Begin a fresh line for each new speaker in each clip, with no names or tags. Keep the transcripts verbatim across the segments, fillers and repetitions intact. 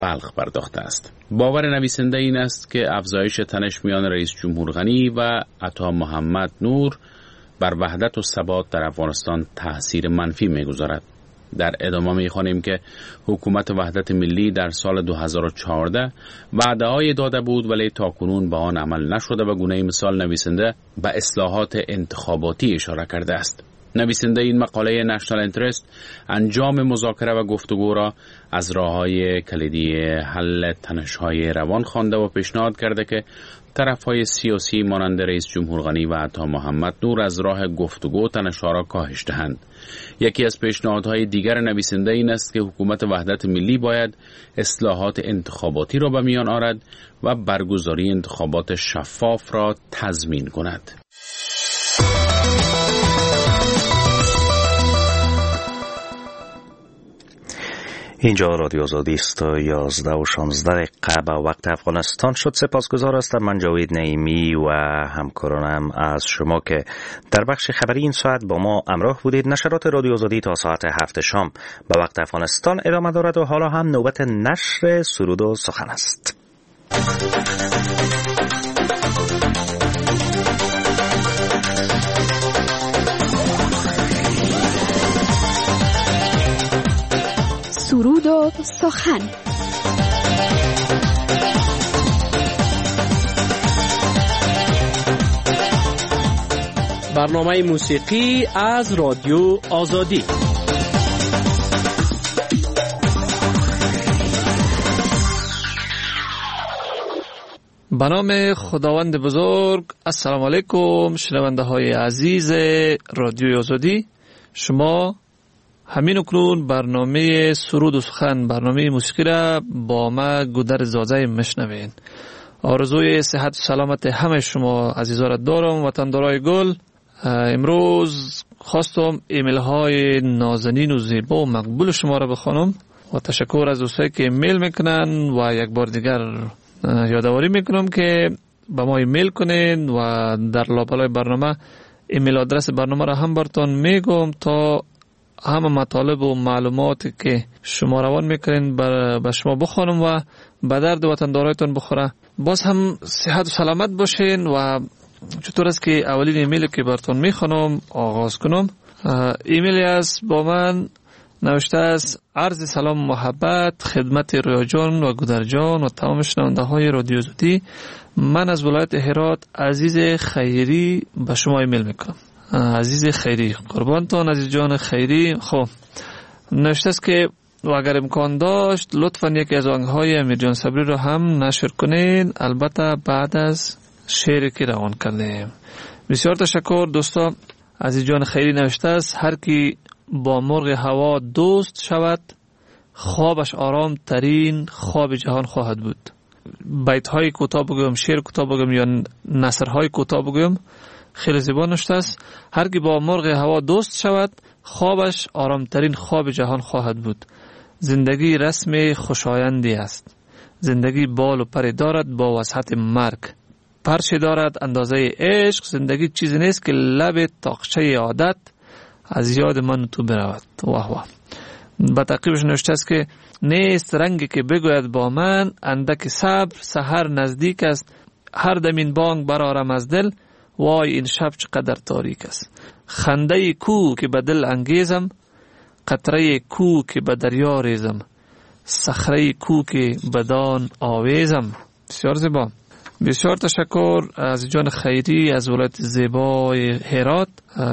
بلخ پرداخته است. باور نویسنده این است که افزایش تنش میان رئیس جمهور غنی و عطا محمد نور بر وحدت و ثبات در افغانستان تأثیر منفی می‌گذارد. در ادامه می‌خوانیم که حکومت وحدت ملی در سال دو هزار و چهارده وعده‌های داده بود ولی تاکنون به آن عمل نشده و گونه مثال نویسنده به اصلاحات انتخاباتی اشاره کرده است. نویسنده این مقاله نشنال اینترست انجام مذاکره و گفتگو را از راه‌های کلیدی حل تنش‌های روان خوانده و پیشنهاد کرده که طرف‌های سیاسی مانند رئیس جمهور غنی و عطا محمد نور از راه گفتگو تنش‌ها را کاهش دهند. یکی از پیشنهادهای دیگر نویسنده این است که حکومت وحدت ملی باید اصلاحات انتخاباتی را به میان آورد و برگزاری انتخابات شفاف را تضمین کند.
اینجا رادیو آزادی است. یازده و شانزده دقیقه به وقت افغانستان شد. سپاسگزار هستم من جاوید نعیمی و همکارانم از شما که در بخش خبری این ساعت با ما همراه بودید. نشرات رادیو آزادی تا ساعت هفت شام به وقت افغانستان ادامه دارد و حالا هم نوبت نشر سرود و سخن است.
سرود و سخن.
برنامه موسیقی از رادیو آزادی. به نام خداوند بزرگ. السلام علیکم شنونده های عزیز رادیو آزادی. شما همین اکنون برنامه سرود و سخن، برنامه موسیقی را با ما گودر زازه مشنوین. آرزوی صحت و سلامت همه شما عزیزا را دارم. وطندارای گل، امروز خواستم ایمیل های نازنین و زیبا و مقبول شما را بخوانم و تشکر از دوستایی که ایمیل میکنن و یک بار دیگر یادآوری میکنم که با ما ایمیل کنین و در لابلای برنامه ایمیل آدرس برنامه را هم براتون میگم تا همه مطالب و معلوماتی که شما روان میکنین به شما بخوانم و به درد وطندارایتون بخوره. باز هم صحت و سلامت باشین. و چطور است که اولین ایمیلی که براتون میخوانم آغاز کنم. ایمیلی است با من نوشته است: عرض سلام و محبت خدمت رویا جان و گودر جان و تمام شنونده های رادیو آزادی. من از ولایت هرات عزیز خیری به شما ایمیل میکنم. عزیز خیری، قربانتون عزیز جان خیری. خب نوشته است که اگر امکان داشت لطفاً یکی از آهنگ‌های امیر جان صبری رو هم نشر کنین، البته بعد از شعری که روان کردیم. بسیار تشکر دوستا. عزیز جان خیری نوشته است: هر کی با مرغ هوا دوست شود خوابش آرام ترین خواب جهان خواهد بود. بیت های کوتاه بگم، شعر کوتاه بگم یا نثر های کوتاه بگم، خیلی زیبا نوشته است: هر کی با مرغ هوا دوست شود خوابش آرام ترین خواب جهان خواهد بود. زندگی رسم خوشایندی است. زندگی بال و پر دارد با وسعت مرگ. پرچه دارد اندازه عشق. زندگی چیزی نیست که لب تاقچه عادت از یاد من تو برود. واه واه. با تعقیبش نوشته است که نیست رنگی که بگوید با من اندک صبر سحر نزدیک است. هر دم این بانگ برآرم از دل وای این شب چقدر تاریک است. خنده کو که به دل انگیزم، قطره کو که به دریا ریزم، صخره کو که بدان آویزم. بسیار زیبا. بسیار تشکر از جان خیری از ولایت زیبای هرات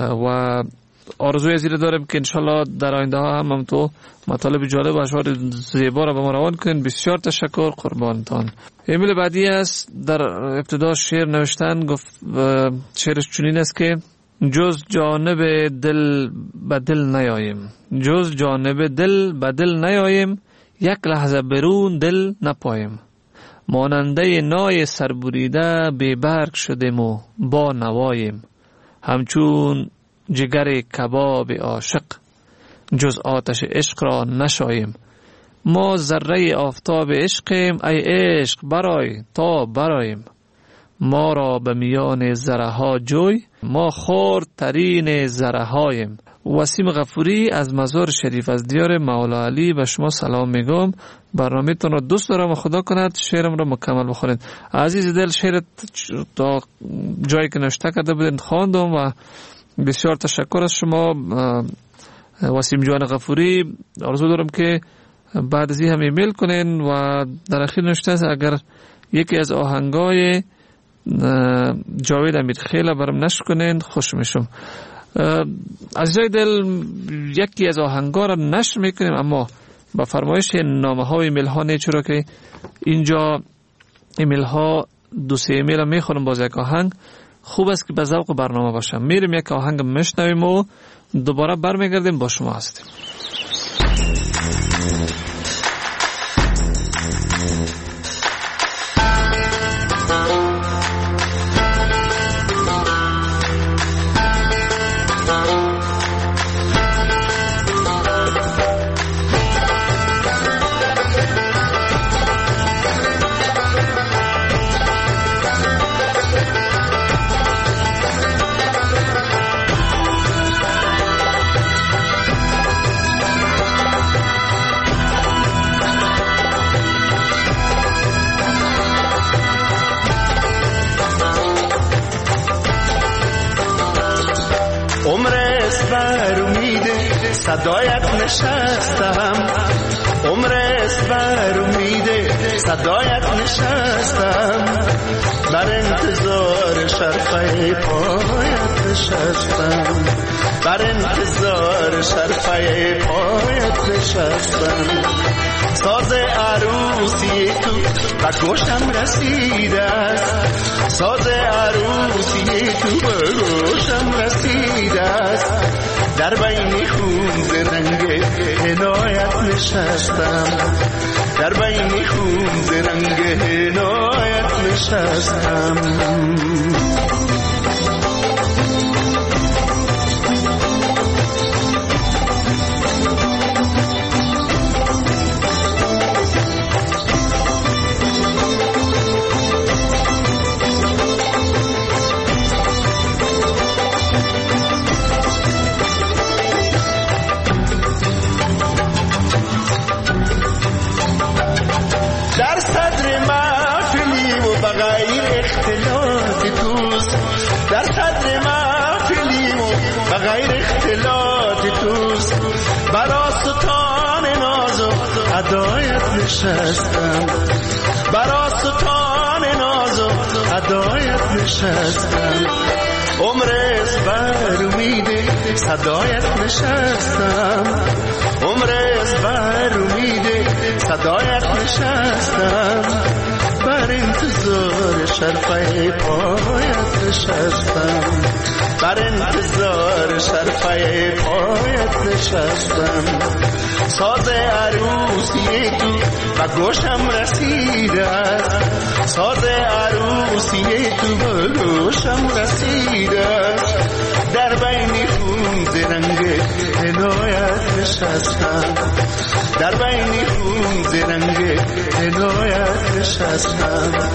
و آرزوی زیر دارم که انشالله در آینده ها هم هم تو مطالب جالب و اشعار زیبا را به ما روان کنین. بسیار تشکر، قربانتان. ایمیل بعدی است. در ابتدا شعر نوشتن گفت، شعرش چنین است که جز جانب دل به دل نیاییم، جز جانب دل به دل نیاییم، یک لحظه برون دل نپاییم. ماننده نای سربریده بی برگ شدیم و با نواییم. همچون جگر کباب عاشق جز آتش عشق را نشاییم. ما ذره آفتاب عشقیم، ای عشق برای تا براییم. ما را به میان ذره ها جوی، ما خرد ترین ذره هاییم. وسیم غفوری از مزار شریف از دیار مولا علی به شما سلام میگم. برنامه تون را دوست دارم و خدا کند شعرم را مکمل بخونید. عزیز دل شعر تا جایی که نوشته کرده بودین خواندم و بسیار تشکر از شما وسیم جان غفوری. آرزو دارم که بعد از این هم ایمیل کنین و در اخیر نوشته است اگر یکی از آهنگای جاوید امیرخیل برام نشر کنین خوش میشم. عزیزای دل یکی از آهنگا را نشر میکنیم اما با فرمایش نامه ها و ایمیل ها نه، چرا که اینجا ایمیل ها دو سه ایمیل میخونم باز یک آهنگ خوب است که به ذوق برنامه باشم. میریم یک آهنگ میشنویم و دوباره برمیگردیم با شما هستیم.
صدایت نشستم، عمر است بر امید صدایت نشستم، بر انتظار شرفه پایت نشستم، بر انتظار شرفه پایت نشستم. ساز عروسی تو و گوشم رسیده است، ساز عروسی تو به گوشم رسیده است، در بین خون ز رنگ عنایت نشستم، در بین خون ز رنگ عنایت نشستم. نشستم، برا ستان ناز و عدایت نشستم، عمر از بر امید صدایت نشستم، عمر از بر امید صدایت نشستم، بر انتظار شرفه پایت نشستم، بر انتظار شرفه پایت نشستم. ساز عروسی تو و گوشم رسیده است، ساز عروسی تو و گوشم رسیده است، در بین خون ز رنگ عنایت نشستم، در بین خون ز رنگ عنایت نشستم.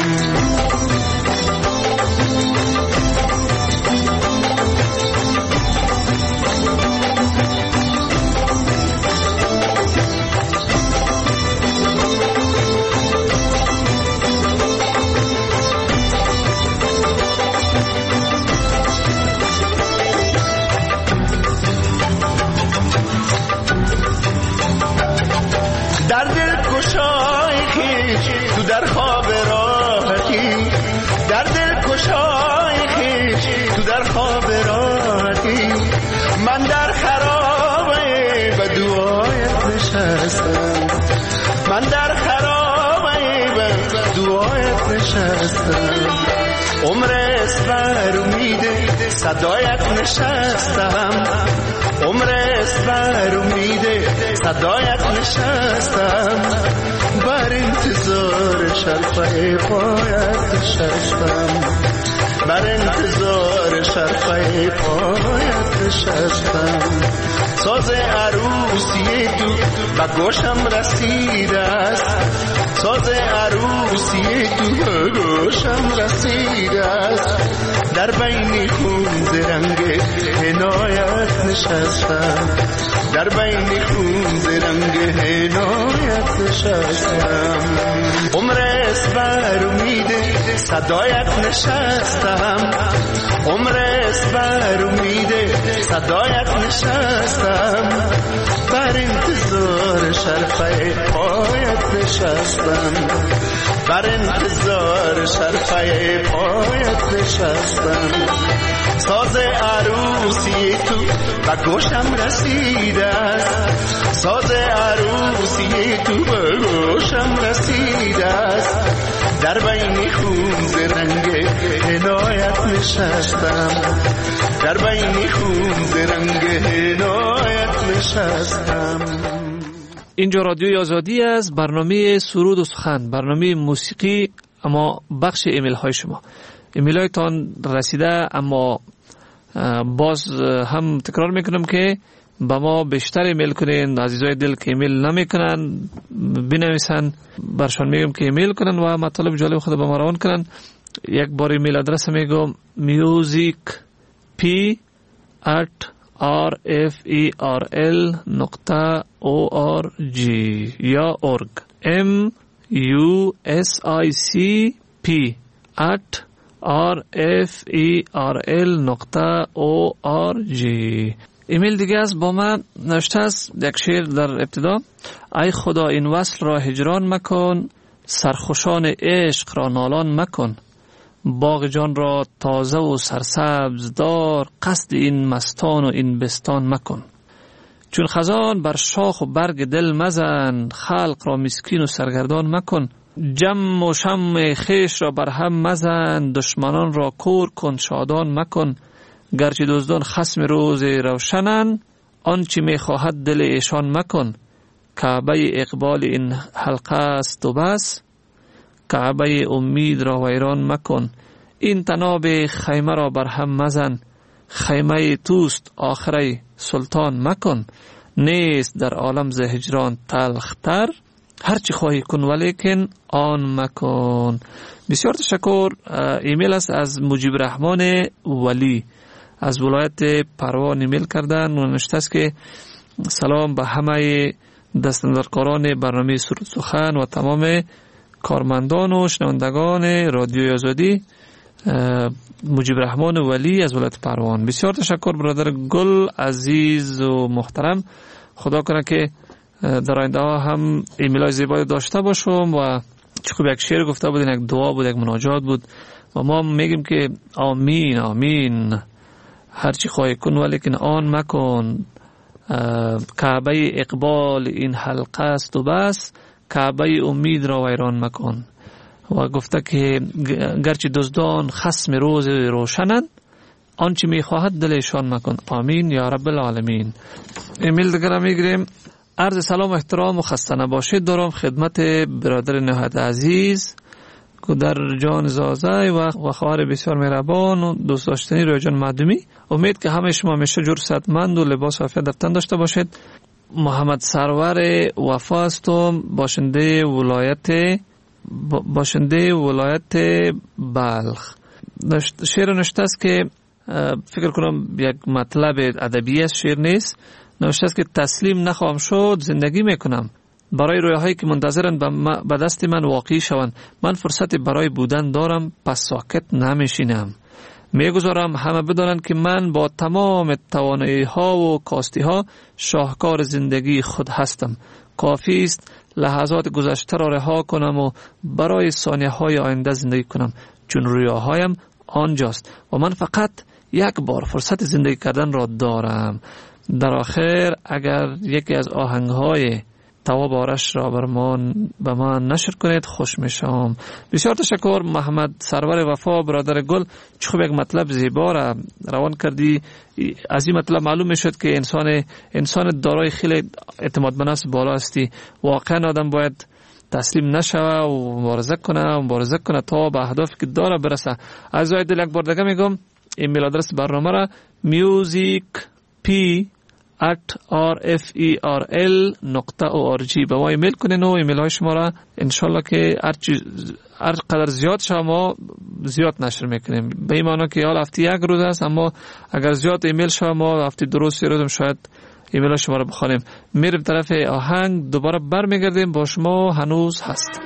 من در خرابه به دعایت نشستم، عمر است بر امید صدایت نشستم، عمر است بر امید صدایت نشستم، بر انتظار شرفه پایت نشستم، بر انتظار شرفه پایت نشستم. ساز عروسی تو و گوشم رسیده است، ساز عروسی تو گوشم رسیده است در بین خون زرنگ عنایت نشستم در بین خون زرنگ عنایت نشستم عمر اسبر امید صدایت نشستم عمر اسبر امید صدایت نشستم بر انتظار شرفه پایت نشستم بر انتظار شرفه پایت نشستم ساز عروسی تو و گوشم رسیده است ساز عروسی تو به گوشم رسیده است در بین خون زرنگ عنایت نشستم در بین خون زرنگ عنایت نشستم.
اینجا رادیوی آزادی است، برنامه سرود و سخن، برنامه موسیقی، اما بخش ایمیل های شما. ایمیل هایتان رسیده، اما باز هم تکرار میکنم که با ما بیشتر ایمیل کنین. عزیزای دل که ایمیل نمیکنن بنویسن، برشان میگم که ایمیل کنن و مطالب جالب خود با ما روان کنن. یک بار ایمیل آدرس میگم music p at r f e r l نقطه o r g یا org m u s i c p at r f e r l نقطه o r g. ایمیل دیگه است با من نوشته است یک شعر در ابتدا: ای خدا این وصل را هجران مکن، سرخوشان عشق را نالان مکن، باغ جان را تازه و سرسبز دار، قصد این مستان و این بستان مکن. چون خزان بر شاخ و برگ دل مزن، خلق را مسکین و سرگردان مکن. جم و شم خیش را بر هم مزن، دشمنان را کور کن شادان مکن. گرچه دزدان خصم روز روشنن، آنچه می خواهد دل ایشان مکن. کعبه اقبال این حلقه است و بس، کعبه امید را ویران مکن. این تناب خیمه را بر هم مزن، خیمه توست آخره سلطان مکن. نیست در عالم ز هجران تلختر، هرچی خواهی کن ولیکن آن مکن. بسیار تشکر. ایمیل است از مجیب رحمان ولی از ولایت پروان ایمیل کردن و نوشته است که سلام به همه دستاندرکاران برنامه سرود سخن و تمام کارمندان و شنوندگان رادیوی آزادی. مجیب رحمان ولی از ولایت پروان. بسیار تشکر برادر گل عزیز و محترم. خدا کنه که در آینده ها هم ایمیلای زیبایی داشته باشم و چون یک شعر گفته بود، یک دعا بود، یک مناجات بود و ما میگیم که آمین آمین، هرچی خواهی کن ولیکن آن مکن. کعبه اقبال این حلقه است و بس، کعبه امید را ویران مکن. و گفته که گرچه دزدان خصم روز روشنند، آنچه میخواهد دلشان مکن. آمین یا رب العالمین. ایمیل دیگر میگیریم. عرض سلام و احترام و خسته نباشید دارم خدمت برادر نهایت عزیز که در جان زازه و خواهر بسیار مهربان و دوست داشتنی رویا جان معدومی. امید که همه شما همیشه جور صحتمند و لباس عافیت در تن داشته باشید. محمد سرور وفا هستم، باشنده ولایت باشنده ولایت بلخ. شعر نوشته است که فکر کنم یک مطلب ادبی است، شعر نیست. نوشته است که تسلیم نخواهم شد، زندگی میکنم برای رویاهایی که منتظرند به دست من واقعی شوند. من فرصت برای بودن دارم، پس ساکت نمیشینم. میگذارم همه بدانند که من با تمام توانایی ها و کاستی ها شاهکار زندگی خود هستم. کافی است لحظات گذشته را رها کنم و برای ثانیه های آینده زندگی کنم، چون رویاهایم آنجاست و من فقط یک بار فرصت زندگی کردن را دارم. در آخر اگر یکی از آهنگ های تواب آرش را بر من به من نشر کنید خوش میشم. بسیار تشکر محمد سرور وفا برادر گل. چه خوب یک مطلب زیبا را روان کردی. از این مطلب معلوم میشد که انسان انسان دارای خیلی اعتماد به نفس بالا هستی. واقعا آدم باید تسلیم نشوه و مبارزه کنه و مبارزه کنه تا به اهدافی که داره برسه. از دل یک بار دیگه میگم ایمیل آدرس برنامه را music p ات آر اف ای آر ال نقطه او آر جی به ما ایمیل کنین و ایمیل های شما را انشالله که هر هر قدر زیاد شما زیاد نشر میکنیم. به این معنی که حال هفته یک روز است، اما اگر زیاد ایمیل شما هفته دو روز سه روز شاید ایمیل شما را بخوانیم. میریم طرف آهنگ، دوباره برمیگردیم با شما. هنوز هست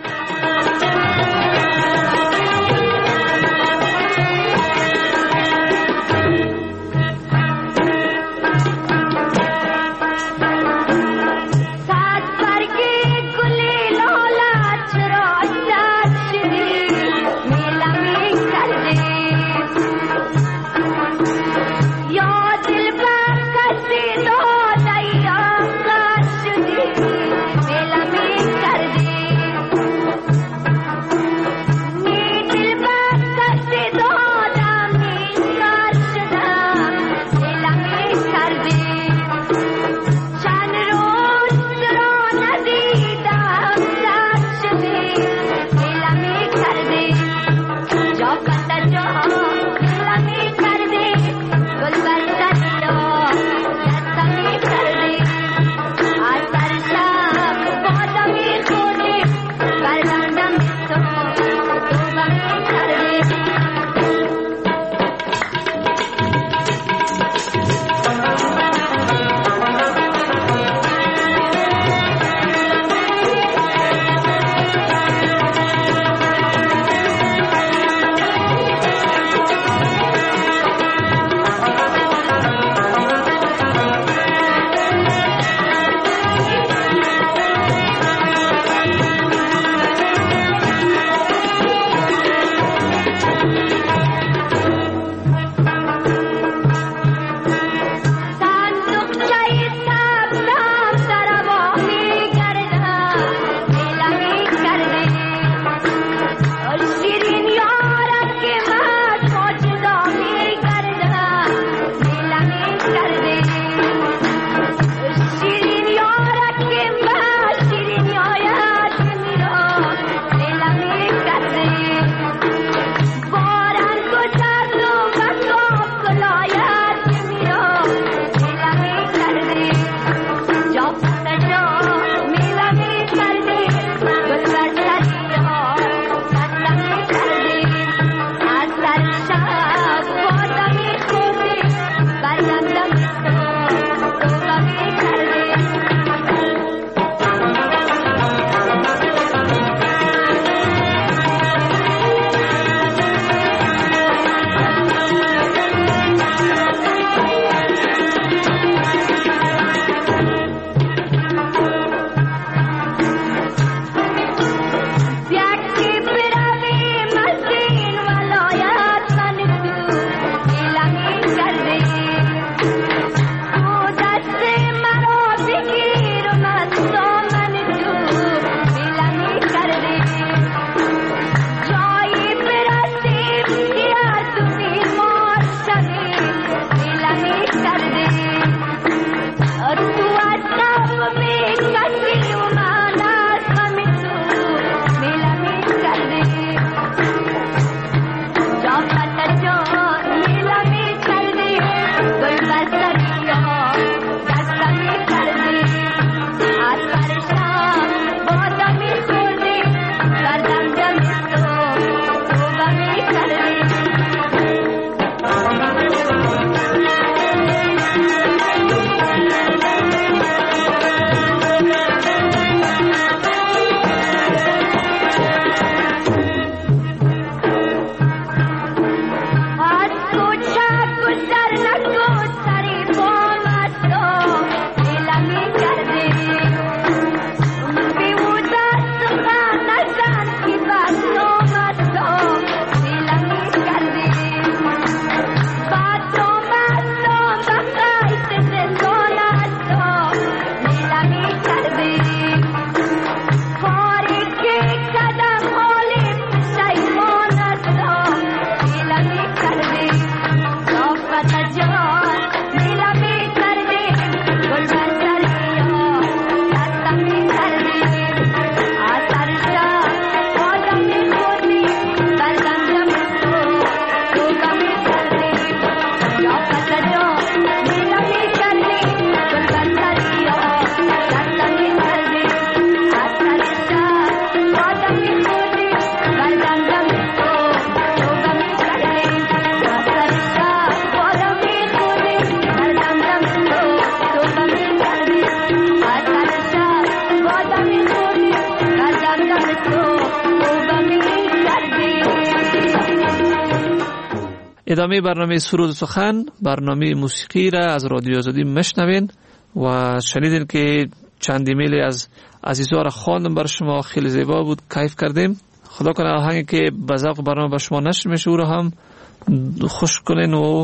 ادامه برنامه سرود سخن، برنامه موسیقی را از رادیو آزادی مشنوین و شنیدین که چند ایمیل از عزیزا را خواندم بر شما، خیلی زیبا بود، کیف کردیم. خدا کنه آهنگی که به ذوق برنامه به شما نشر میشه او را هم خوش کنین و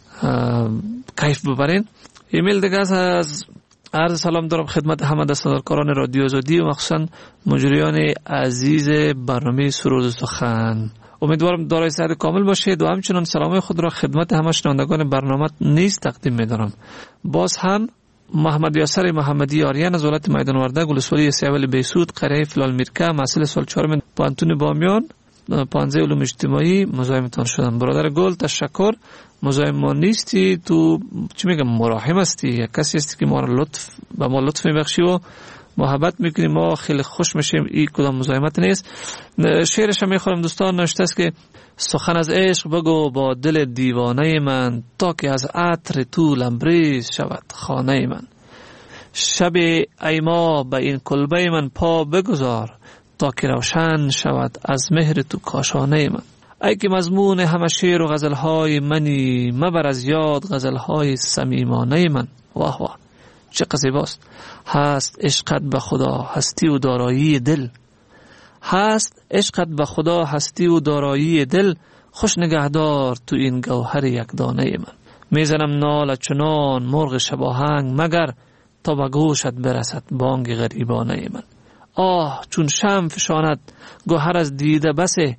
کیف ببرین. ایمیل دیگه از عرض سلام دارم خدمت همه دستاندارکاران رادیو آزادی و مخصوصا مجریان عزیز برنامه سرود سخن. امیدوارم دارای صحت کامل باشید و همچنان سلام خود را خدمت همه شنوندگان برنامه نیز تقدیم می‌دارم. باز هم محمد یاسر محمدی آریان از ولایت میدان وردک ولسوالی سیاولی بیسود قریه فلال میرکه محصل سال چهارم پانتون بامیان پانزه علوم اجتماعی مزاحمتان شدم. برادر گل تشکر، مزاحم ما نیستی، تو چی میگم مراحم هستی، یک کسی هستی که ما را لطف به ما لطف میبخشی و محبت میکنی، ما خیلی خوش میشیم. این کدام مزاحمت نیست. شعرش هم میخوام دوستان، نوشته است که سخن از عشق بگو با دل دیوانه من، تا که از عطر تو لبریز شود خانه من. شب ای ما به این کلبه من پا بگذار، تا که روشن شود از مهر تو کاشانه من. ای که مضمون همه شعر و غزلهای منی، مبر از یاد غزلهای صمیمانه من. واه واه چه زیباست. هست عشقت به خدا هستی و دارایی دل، هست عشقت به خدا هستی و دارایی دل، خوش نگهدار تو این گوهر یک دانه من. میزنم نال چنان مرغ شباهنگ، مگر تا به گوشت برسد بانگ غریبانه من. آه چون شم فشاند گوهر از دیده بسه،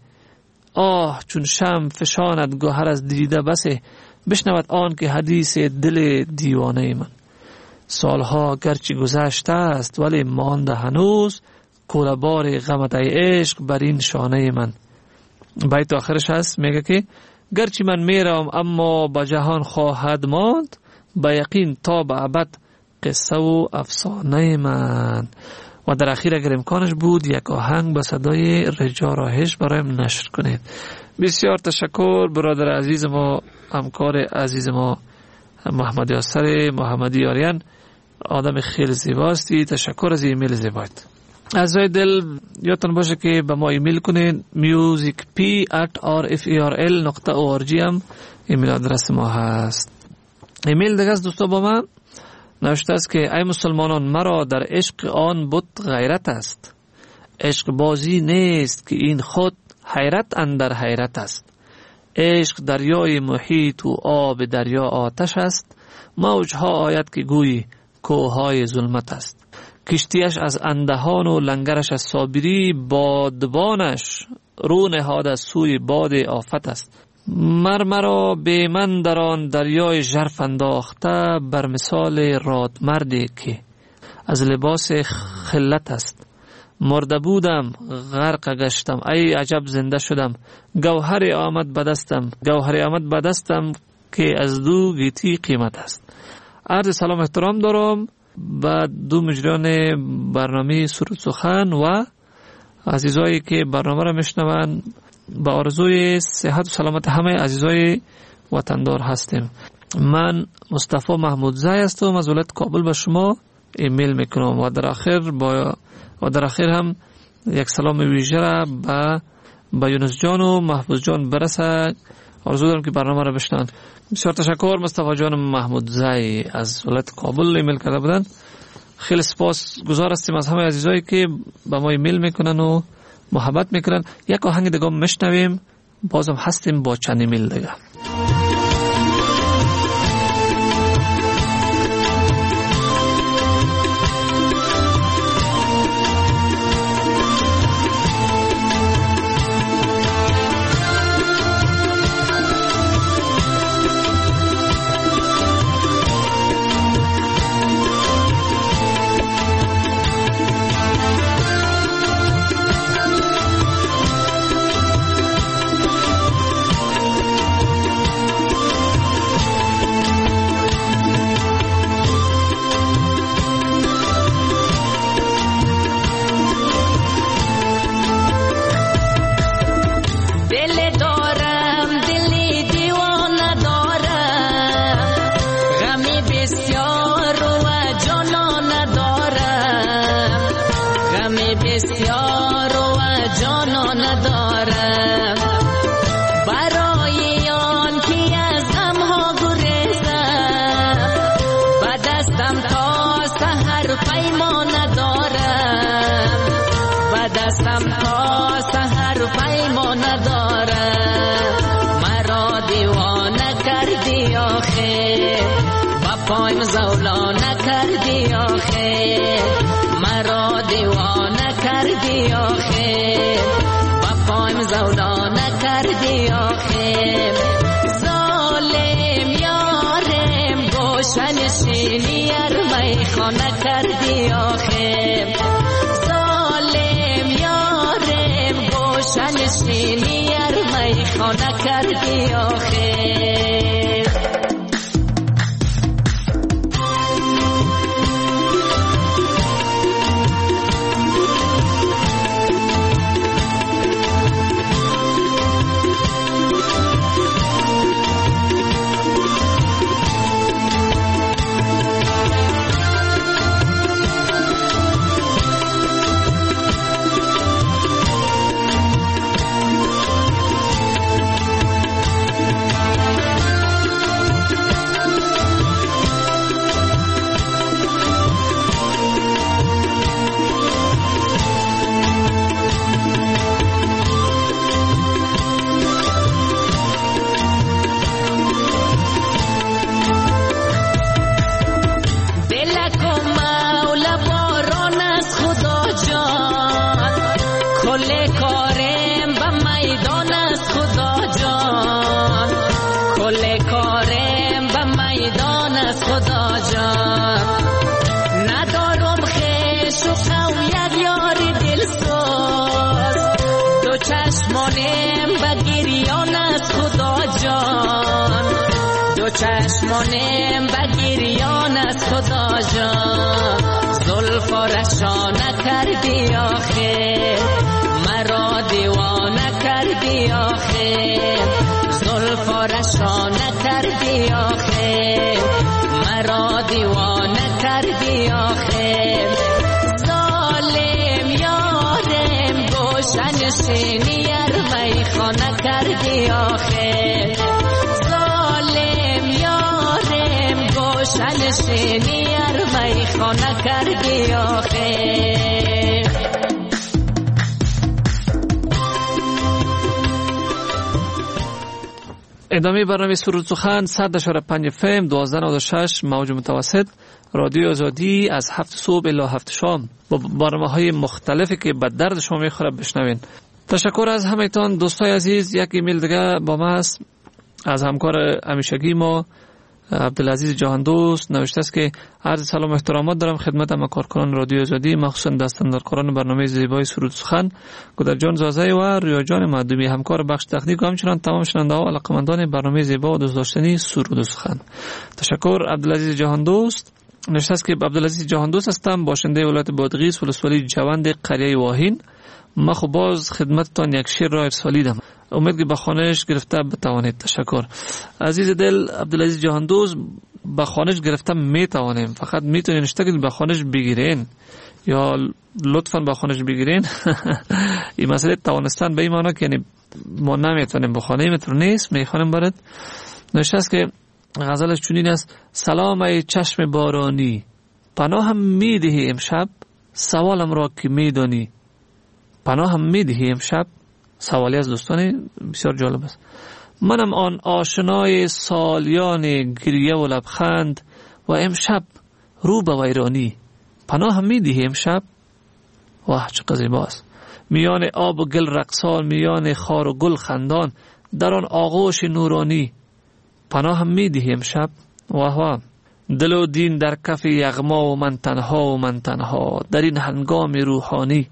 آه چون شم فشاند گوهر از دیده بسه، بشنود آن که حدیث دل دیوانه من. سالها گرچه گذشته است ولی مانده هنوز، کوله‌بار غمت ای عشق بر این شانه من. بیت آخرش هست میگه که گرچه من میرم اما به جهان خواهد ماند، به یقین تا به ابد قصه و افسانه من. و در اخیر اگر امکانش بود یک آهنگ به صدای رجا راهش برایم نشر کنید. بسیار تشکر برادر عزیز ما، همکار عزیز ما محمد یاسر محمدی آریان، آدم خیلی زیباستی. تشکر از ایمیل زیبایت. عزیزای دل یادتون باشه که به ما ایمیل کنید musicp at r f e r l dot org هم ایمیل آدرس ما هست. ایمیل دیگه از دوستا با من نوشته است که ای مسلمانان، مرا در عشق آن بت غیرت است، عشق بازی نیست که این خود حیرت اندر حیرت است. عشق دریای محیط و آب دریا آتش است، موجها آید که گویی کوههای ظلمت است. کشتیش از اندهان و لنگرش از صابری، بادبانش رو نهاد از سوی باد آفت است. مرمرا به من در آن دریای ژرف انداخته، بر مثال رادمردی که از لباس خلت است. مرده بودم غرق گشتم، ای عجب زنده شدم، گوهر آمد به دستم، گوهر آمد به دستم که از دو گیتی قیمت است. عرض سلام احترام دارم به دو مجریان برنامه سرود سخن و عزیزایی که برنامه را میشنون. با آرزوی صحت و سلامت همه عزیزای وطندار هستیم. من مصطفی محمود زی هستم از ولایت کابل به شما ایمیل میکنم و در آخر با و در آخر هم یک سلام ویژه را به با یونس جان و محفوظ جان برسه. آرزو دارم که برنامه را بشنون. بسیار تشکر. مصطفی جان محمود زی از ولایت کابل ایمیل کرده بودن. خیلی سپاس گزار هستیم از همه عزیزایی که با ما ایمیل میکنن و محبت میکنن. یک آهنگ دیگه میشنویم، بازم هستیم با چند ایمیل دیگه.
برای آن که ها سحر پیما نداره، مرا دیوانه کردی آخه، با پایم زولانه کردی آخه، مرا دیوانه کردی آخه، با پایم زولانه کردی آخه. ظالم یارم گوشن شینی ارمی خانه کردی آخه، ظالم یارم گوشن شینی ارمی خانه کردی آخه. چشمانم بگیریان از خدا جان، زلف و رشانه کردی آخه، مرا دیوانه کردی آخه، زلف و رشانه کردی آخه، مرا دیوانه کردی آخه. ظالم یارم گوشن شینی ارمی خانه کردی آخه، شن شینی ارمی خانه کردی آخه.
ادامه برنامه سرود سخن صد و پنج اف ام دوازده نود و شش موج متوسط رادیو آزادی از هفت صبح الی هفت شام با برنامه های مختلفی که به درد شما میخوره بشنوین. تشکر از همه‌تان دوستای عزیز. یک ایمیل دیگه با ما است از همکار همیشگی ما عبدالعزیز جهان دوست، نوشته است که عرض سلام و احترامات دارم خدمت همه کارکنان رادیو آزادی، مخصوصا دستاندرکاران برنامه زیبای سرود سخن، گودرجان زازه و ریاجان معدومی، همکار بخش تکنیک و همچنان تمام شنونده ها و علاقه‌مندان برنامه زیبا و دوست داشتنی سرود سخن. تشکر عبدالعزیز جهان دوست. نوشته است که عبدالعزیز جهان دوست هستم، باشنده ولایت بادغیس، ولسوالی جوند، قریه واهین. ما خب باز خدمتتان یک شعر را ارسالیدم، امید که به خوانش گرفته بتوانید. تشکر عزیز دل عبدالعزیز جهان دوست. به خوانش گرفته میتوانیم، فقط میتونین اشتغل به خوانش بگیرین یا لطفاً به خوانش بگیرین. این مسئله توانستن به این معنی که یعنی ما نمیتونیم بخوانیم، تو نیست میخوانیم برات. نوشته است که غزلش چنین است: سلام ای چشم بارانی، پناهم میدهی امشب، سوالم را که میدانی. پناهم میدهی امشب، سوالی از دوستان بسیار جالب است. منم آن آشنای سالیان گریه و لبخند و امشب رو به ویرانی. پناهم میدهی امشب، واه چقدر زیباست. میان آب و گل رقصان، میان خار و گل خندان، در آن آغوش نورانی. پناهم میدهی امشب، واه واه. دل و دین در کف یغما و من تنها و من تنها در این هنگام روحانی.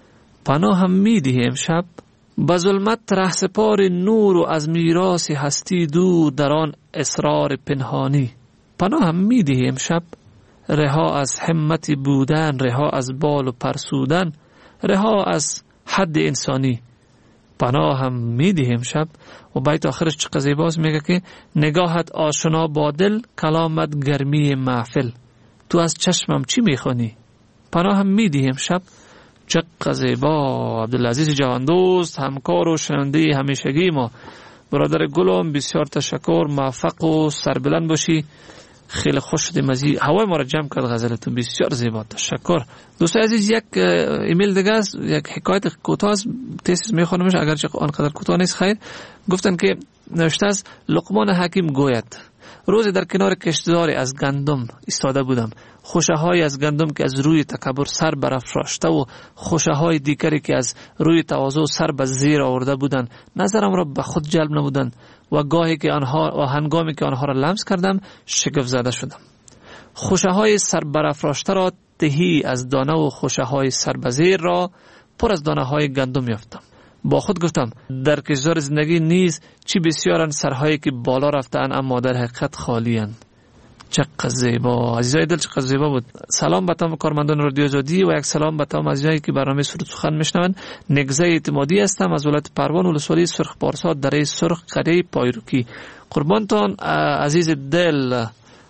پناهم میدهی امشب، به ظلمت رهسپار نور و از میراث هستی دور در آن اسرار پنهانی. پناهم میدهی امشب، رها از همت بودن، رها از بال و پرسودن، رها از حد انسانی. پناهم میدهی امشب. و بیت آخرش چقدر زیباست، میگه که نگاهت آشنا با دل، کلامت گرمی محفل، تو از چشمم چی میخوانی؟ پناهم میدهی امشب. چقدر زیبا. عبدالعزیز جهان دوست، همکار و شنونده همیشگی ما، برادر گلم، بسیار تشکر، موفق و سربلند باشی خیلی خوش شدیم از این هوای ما را جمع کرد غزلتون بسیار زیبا. تشکر. دوستان عزیز یک ایمیل دیگه است، یک حکایت کوتاه است، تیز میخوانمش اگرچه آنقدر کوتاه نیست. خیر گفتن که نوشته است لقمان حکیم گوید روزی در کنار کشتزاری از گندم ایستاده بودم. خوشه های از گندم که از روی تکبر سر برافراشته و خوشه های دیگری که از روی تواضع سر به زیر آورده بودند نظرم را به خود جلب نمودند و گاهی که آنها و هنگامی که آنها را لمس کردم شگفت زده شدم. خوشه های سر برافراشته را تهی از دانه و خوشه های سر به زیر را پر از دانه های گندم یافتم. با خود گفتم در کشتزار زندگی نیز چی بسیارن سرهایی که بالا رفتن اما در حقیقت خالی‌اند. چقدر زیبا عزیزای دل، چقدر زیبا بود. سلام به تمام کارمندان رادیو آزادی و یک سلام به تمام عزیزایی که برنامه سرود سخن میشنوند. نگزه اعتمادی هستم از ولایت پروان ولسوالی سرخ پارسا دره سرخ قریه پایروکی. قربانتان عزیز دل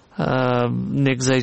نگزه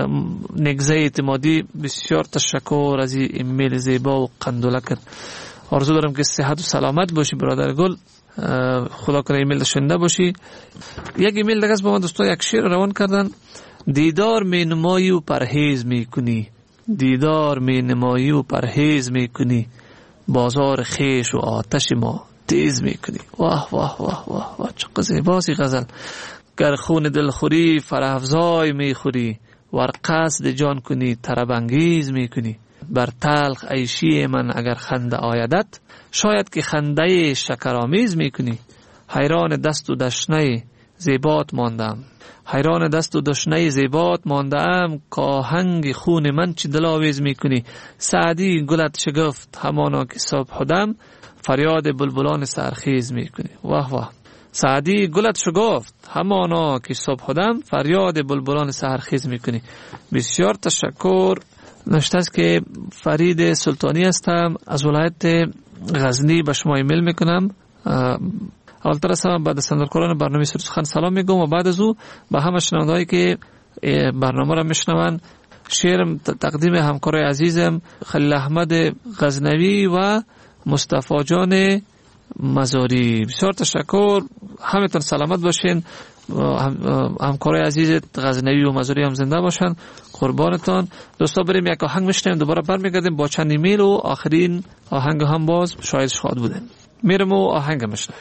نگزه اعتمادی، بسیار تشکر از این ایمیل زیبا و قندولکت. آرزو دارم که صحت و سلامت باشی برادر گل، خدا کنه ایمیل شنیده باشی. یک ایمیل دیگه با من دوستان یک شعر روان کردن. دیدار می نمایی و پرهیز می کنی، دیدار می نمایی و پرهیز می کنی، بازار خیش و آتش ما تیز می کنی. واه واه واه واه واه چقدر زیباست این غزل. گر خون دل خوری فرافزای می خوری، ور قصد جان کنی طرب انگیز می کنی. بر تلخ عیشی من اگر خنده آیدت، شاید که خنده شکرآمیز میکنی. حیران دست و دشنه زیبات ماندم، حیران دست و دشنه زیبات ماندم، که آهنگ خون من چی دلاویز میکنی. سعدی گلت شگفت همانا که صبح دم، فریاد بلبلان سرخیز میکنی. واه واه. سعدی گلت شگفت همانا که صبح دم، فریاد بلبلان سرخیز میکنی. بسیار تشکر. نوشته است که فرید سلطانی هستم از ولایت غزنی، به شما ایمیل میکنم. اول تر از بعد صندوقداران برنامه سرود سخن سلام میگم و بعد از او به همه شنوندهایی که برنامه را میشنون شعر تقدیم همکارای عزیزم خلیل احمد غزنوی و مصطفی جان مزاری. بسیار تشکر، همتون سلامت باشین. همکارای عزیز غزنوی و مزاری هم زنده باشن. قربانتان. دوستا بریم یک آهنگ میشنیم، دوباره برمیگردیم با چند ایمیل و آخرین آهنگ هم باز شاید شاد بودیم. میرم و آهنگ میشنیم.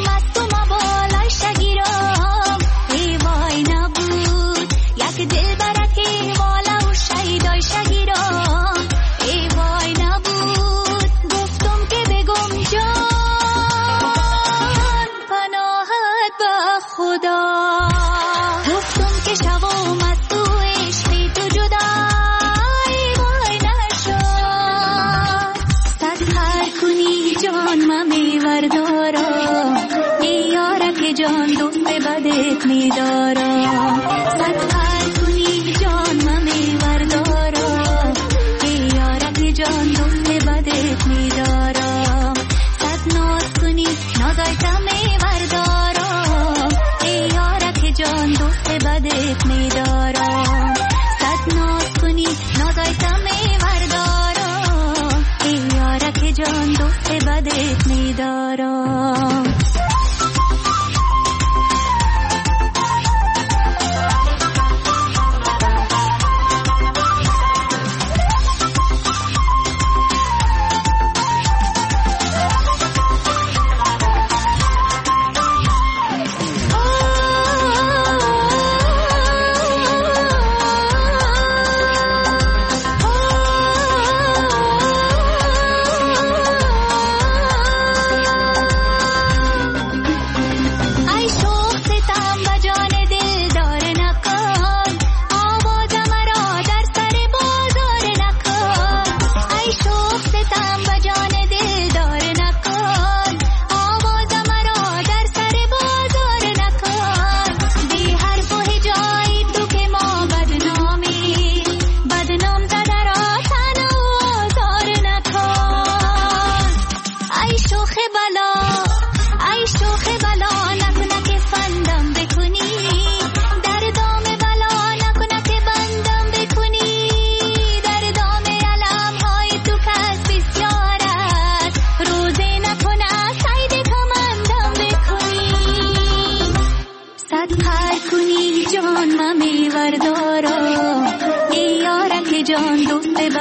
दिल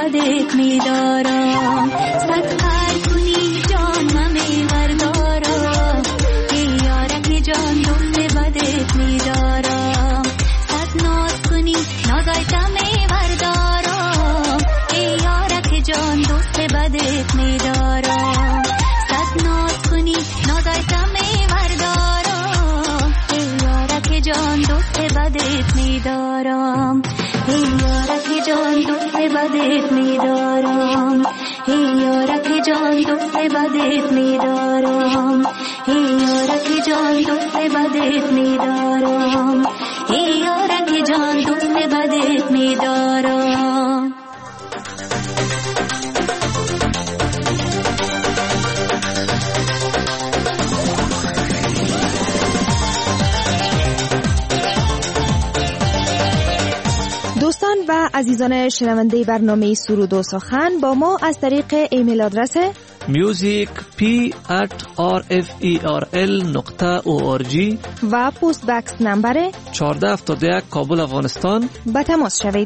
بدت می‌دارم صد خر کنی جان ممی بردارم ای یارک جان دوست بدت می‌دارم صد ناز کنی نازایتم می‌بردارم ای یارک جان دوست بدت می‌دارم صد ناز کنی نازایتم می‌بردارم ای یارک جان دوست بدت می‌دارم ای یارک جان دوست بدت می‌دارم ای یارک جان دوست بدت می‌دارم ای یارک جان دوست بدت می‌دارم ای یارک جان دوست بدت می‌دارم.
دوستان و عزیزان شنونده برنامه سرود و سخن با ما از طریق ایمیل آدرس
music p at r f e r l نقطه او آر جی
و پست بکس نمبر
چهارده هفتاد و یک کابل افغانستان
به تماس شوید.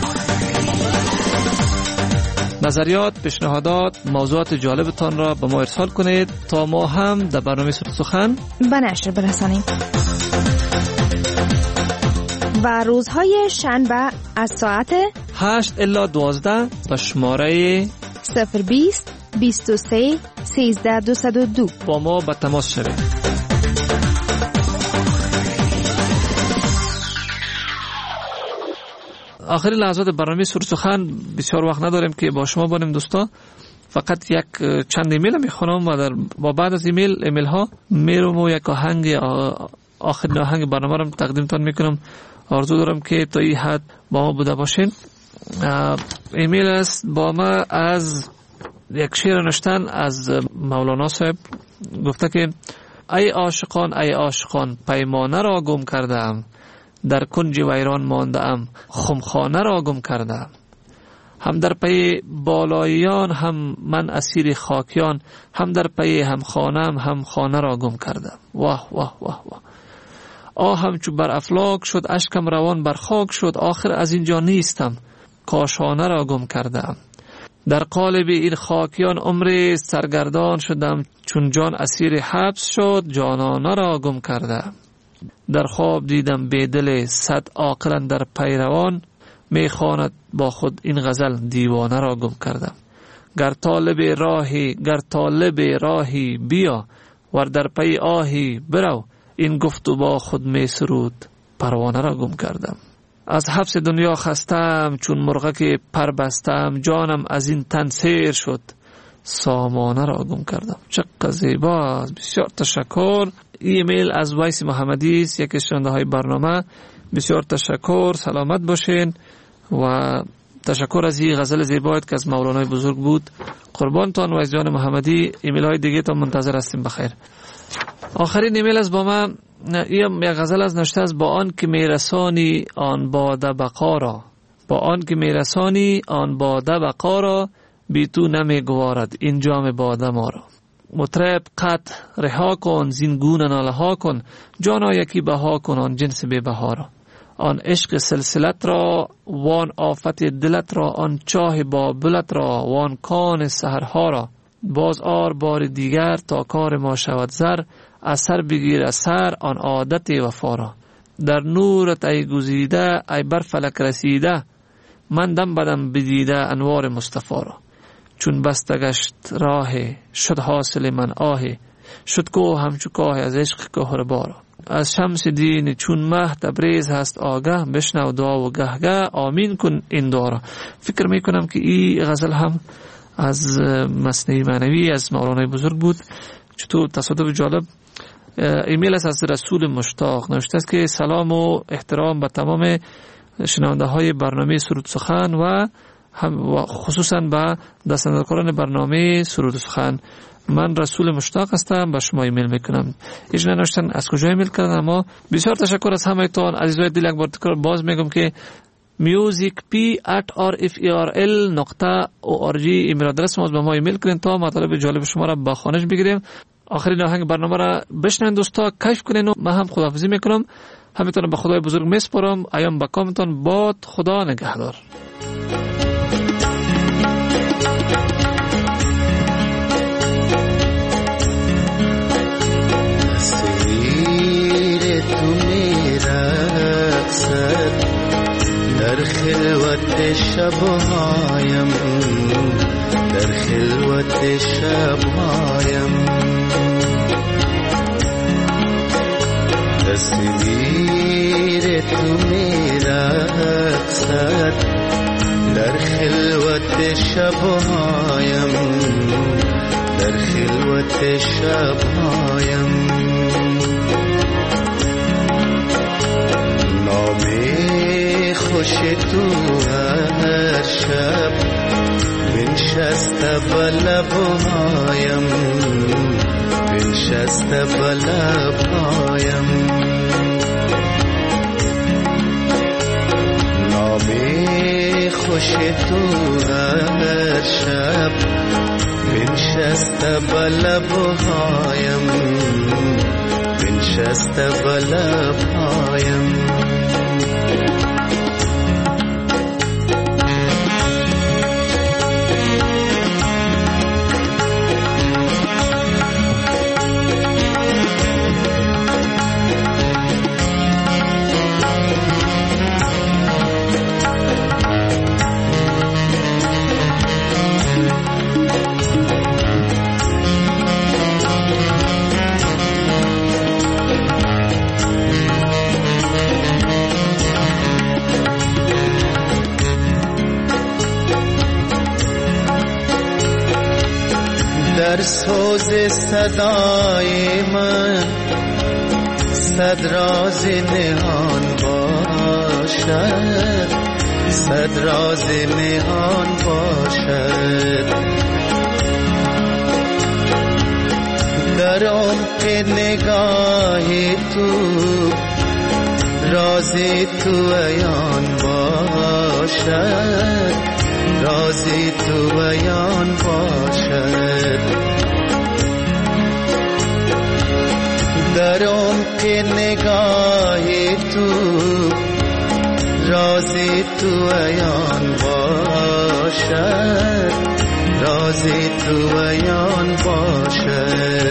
نظریات، پیشنهادات، موضوعات جالبتان را به ما ارسال کنید تا ما هم در برنامه سرود سخن
به نشر برسانیم. و روزهای شنبه از ساعت
هشت الی دوازده به شماره
صفر بیست بیست و سه سیزده دویست و دو
با ما به تماس شوید. آخرین لحظات برنامه سرود سخن بسیار وقت نداریم که با شما باشیم دوستا. فقط یک چند ایمیل میخونم و در با بعد از ایمیل ایمیل ها میرم و یک آهنگ آخرین آهنگ برنامه رو تقدیمتان میکنم. آرزو دارم که تا این حد با ما بوده باشین. ایمیل است با ما از یک شعر نوشتن از مولانا صاحب. گفته که ای عاشقان ای عاشقان پیمانه را گم کردم، در کنج ویران مانده ام خمخانه را گم کردم. هم در پی بالاییان هم من اسیر خاکیان، هم در پی هم خانم هم خانه را گم کردم. واه واه واه واه. آهم چو بر افلاک شد، اشکم روان بر خاک شد، آخر از اینجا نیستم کاشانه را گم کردم. در قالب این خاکیان عمر سرگردان شدم، چون جان اسیر حبس شد جانانه را گم کردم. در خواب دیدم بیدل صد عاقل در پیروان، میخواند با خود این غزل دیوانه را گم کردم. گر طالب راهی گر طالب راهی بیا، ور در پی آهی برو، این گفت و با خود می سرود پروانه را گم کردم. از حبس دنیا خستم چون مرغک پر بستم، جانم از این تن سیر شد سامانه را گم کردم. چقدر زیباست. بسیار تشکر. ایمیل از ویس محمدی است، یکی از شنونده های برنامه. بسیار تشکر. سلامت باشین و تشکر از این غزل زیبایت که از مولانای بزرگ بود. قربانتان ویس جان محمدی. ایمیل های دیگه تا منتظر هستیم. بخیر. آخرین ایمیل از با من یک غزل از نوشته از با آن که میرسانی آن باده بقا را، با آن که میرسانی آن باده بقا را، بی تو نمیگوارد این جام باده ما را. مطرب قط رها کن زین گونه ناله ها کن، جانا یکی بها کن آن جنس بی بها را. آن عشق سلسلت را وان آفت دلت را، آن چاه بابلت را وان کان سحرها را. باز آر بار دیگر تا کار ما شود زر، اثر بگیر اثر آن عادت وفا را. در نورت ای گزیده ای بر فلک رسیده، من دم بدم بدیده انوار مصطفی را. چون بستگشت راه شد حاصل من آه، شد کوه همچو کاه از عشق کهربا را. از شمس دین چون مه تبریز هست آگه، بشنو دعا و گهگه آمین کن این دعا را. فکر میکنم که این غزل هم از مثنوی معنوی از مولانای بزرگ بود. چطور تصادف جالب. ایمیل است از رسول مشتاق. نوشته است که سلام و احترام به تمام شنونده های برنامه سرود سخن و هم خصوصا به دستاندرکاران برنامه سرود سخن. من رسول مشتاق هستم، به شما ایمیل میکنم. ایشون نوشتن از کجا ایمیل کردن، اما بسیار تشکر از همه تان عزیزای دل. یک بار تکرار باز میگم که music p at r f e r l نقطه او آر جی ایمیل آدرس ما. به ما ایمیل کنین تا مطالب جالب شما را با خوانش بگیریم. آخرین آهنگ برنامه را بشنوین دوستا، کیف کنین و من هم خداحافظی میکنم. همینطور به خدای بزرگ میسپارم. ایام بکامتان باد. خدا نگهدار.
تصویر تو میرقصد در خلوت شبهایم، در خلوت شبهایم. تصویر تو میرقصد در خلوت شبهایم، در خلوت شبهایم. نامه خوش تو هر شب بنشسته به لبهایم، بنشسته به لبهایم. نامه خوش تو هر شب بنشسته به لبهایم، بنشسته به لبهایم. در سوز صدای من صد راز نهان باشد، صد راز نهان باشد. در عمق نگاه تو راز تو عیان باشد، راز تو عیان باشد. در عمق نگاه تو راز تو عیان باشد، راز تو عیان باشد.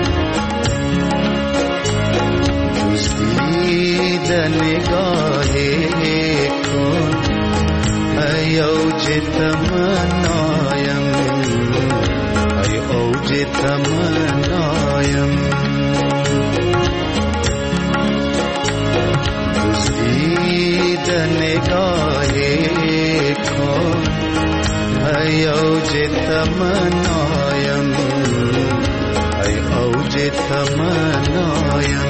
دزدید نگاه کن ای اوج تمنایم، ای اوج تمنایم. دزدید نگاه کن ای اوج تمنایم، ای اوج تمنایم.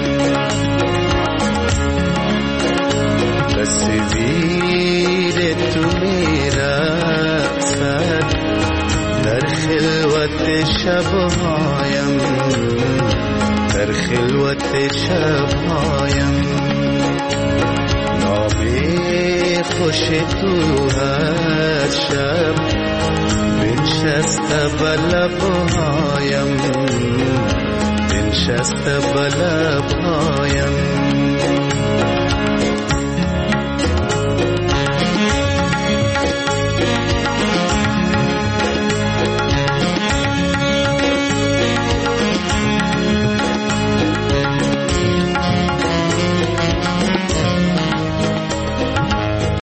تصویر تو میرقصد در خلوت شبهایم، در خلوت شبهایم. نامه خوش تو هر شب بنشسته به لبهایم، بنشسته به لبهایم.